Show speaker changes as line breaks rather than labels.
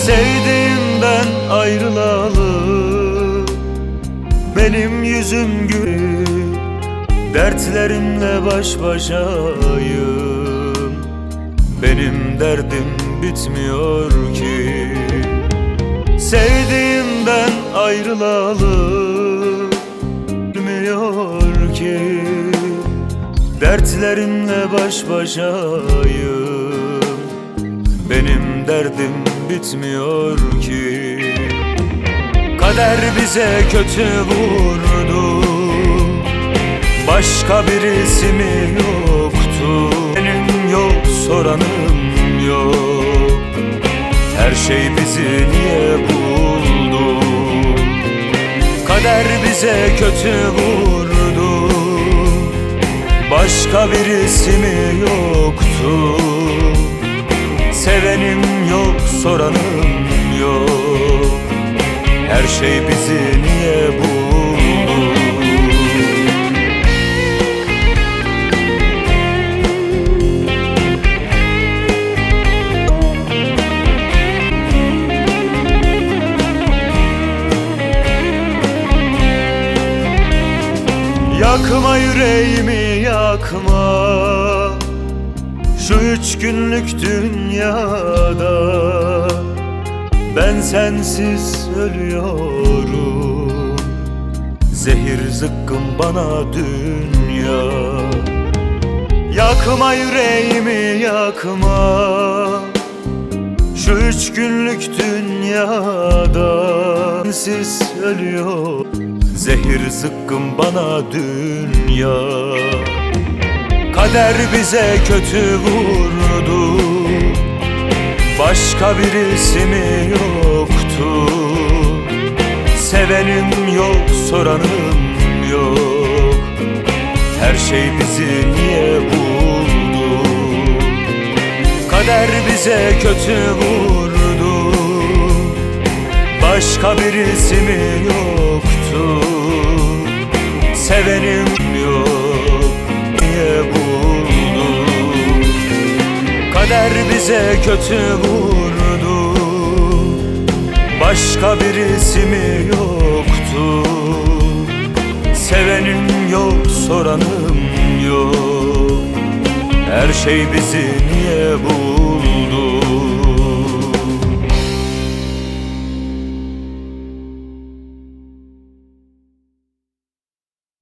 Sevdiğimden ayrılalı benim yüzüm gül, dertlerimle baş başayım. Benim derdim bitmiyor ki. Sevdiğimden ayrılalı bilmiyor ki. Dertlerimle baş başayım. Benim derdim bitmiyor ki. Kader bize kötü vurdu, başka birisi mi yoktu? Benim yok, soranım yok. Her şey bizi niye buldu? Kader bize kötü vurdu, başka birisi mi yoktu? Sevenim yok, soranım yok. Her şey bizi niye buldu? Yakma yüreğimi, yakma. Şu 3 günlük dünyada ben sensiz ölüyorum. Zehir zıkkım bana dünya. Yakma yüreğimi, yakma. Şu 3 günlük dünyada sensiz ölüyorum. Zehir zıkkım bana dünya. Kader bize kötü vurdu, başka birisi mi yoktu? Sevenim yok, soranım yok. Her şey bizi niye buldu? Kader bize kötü vurdu, başka birisi mi yoktu? Sevenim yok, niye buldu? Kader bize kötü vurdu, başka birisi mi yoktu? Sevenim yok, soranım yok. Her şey bizi niye buldu?